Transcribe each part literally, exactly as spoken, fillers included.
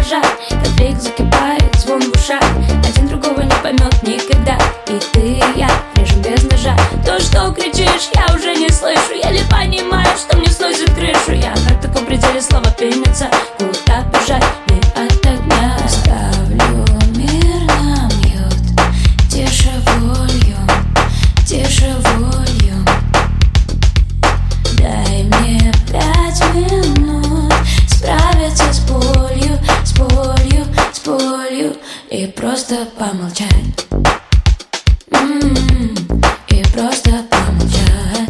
дрожат, конфликт закипает, звон в ушах. Один другого не поймет никогда. И ты и я режем без ножа. То, что кричишь, я уже не слышу. Еле понимаю, что мне сносит крышу. Я на таком пределе слова пенятся. Куда бежать мне от огня? Ставлю мир на мьют. Тише волью, тише волью. Дай мне пять минут справиться с болью, с болью, с болью. И просто помолчать. М-м-м, и просто помолчать.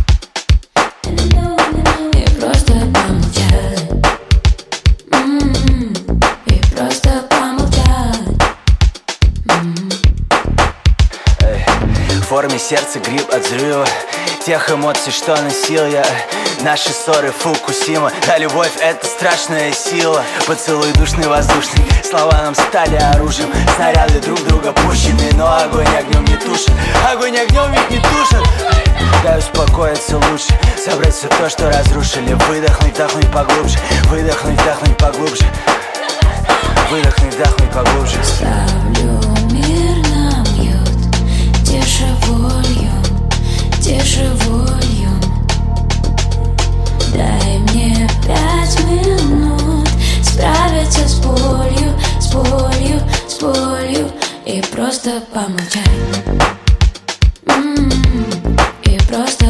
И просто помолчать. М-м-м, и просто помолчать. М-м. Эй, в форме сердца гриб от взрыва тех эмоций, что носил я. Наши ссоры Фукусима. Да, любовь — это страшная сила. Поцелуй душный, воздушный. Слова нам стали оружием. Снаряды друг друга пущены, но огонь огнем не тушит. Огонь огнем ведь не тушит. Дай успокоиться лучше, собрать все то, что разрушили. Выдохнуть, вдохнуть поглубже. Выдохнуть, вдохнуть поглубже. Выдохнуть, вдохнуть поглубже. Ставлю мир на мьют. Тише волью, тише волью. Дай мне пять минут справиться с болью, с болью, с болью. И просто помолчать. М-м-м, и просто